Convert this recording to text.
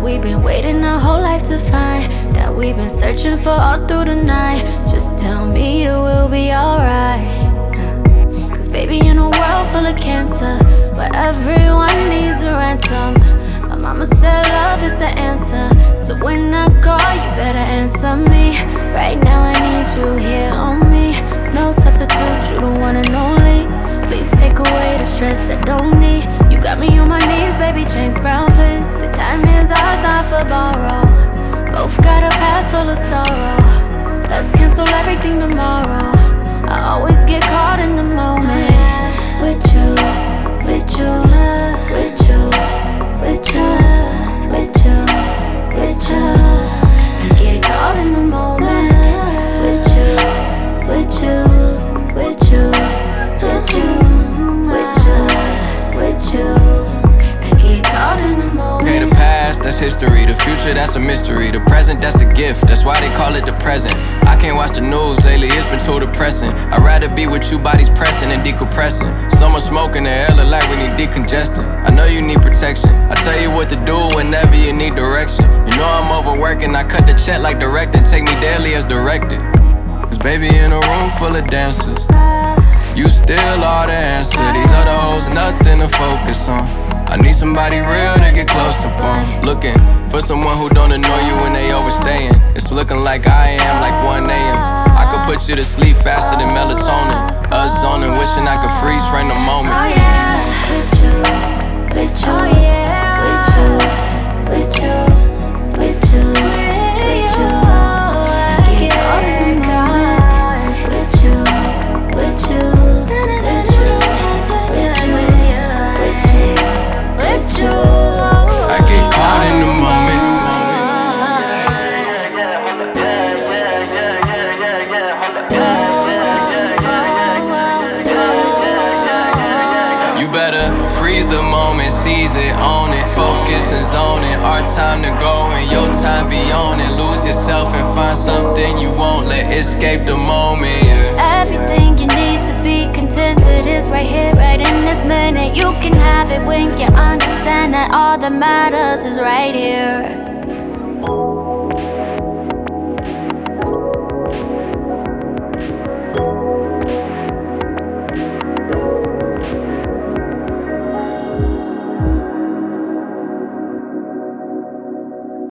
we've been waiting a whole life to find, that we've been searching for all through the night. Just tell me that we'll be alright. Cause baby, in a world full of cancer, where everyone needs a ransom, my mama said love is the answer. So when I call, you better answer me. Right now I need you here on me. No substitute, you the one and only. Please take away the stress I don't need. You got me on my knees, baby, James Brown, please. The time is ours, not for borrow. Both got a past full of sorrow. Let's cancel everything tomorrow. I always get caught in the moment. With you, with you, with you, with you, with you, with you. I get caught in the moment. With you, with you, with you, with you, with you, with you. I get caught in the moment. Hey, the past, that's history. The future, that's a mystery. The present, that's a gift. That's why they call it the present. I can't watch the news lately, it's been too depressing. I'd rather be with you, bodies pressing and decompressing. Someone smoking, the air look like we need decongestant. I know you need protection. I tell you what to do whenever you need direction. You know I'm overworking, I cut the check like directing. Take me daily as directed. Cause baby, in a room full of dancers, you still are the answer. These other hoes, nothing to focus on. I need somebody real to get close upon. Looking for someone who don't annoy you when they overstaying. It's looking like I am, like 1 a.m. I could put you to sleep faster than melatonin. Us zoning, wishing I could freeze frame the moment. Oh yeah, with you, with you, oh yeah, with you, with you, with you, with you. I get caught in the moment. With you, with you, with you, with you, with you. I get caught in the moment. You better freeze the moment, seize it, own it, focus and zone it. Our time to go and your time be on it. Lose yourself and find something you won't let escape the moment. Yeah. Everything you need to be contented is right here, right in this minute. You can have it when you understand that all that matters is right here.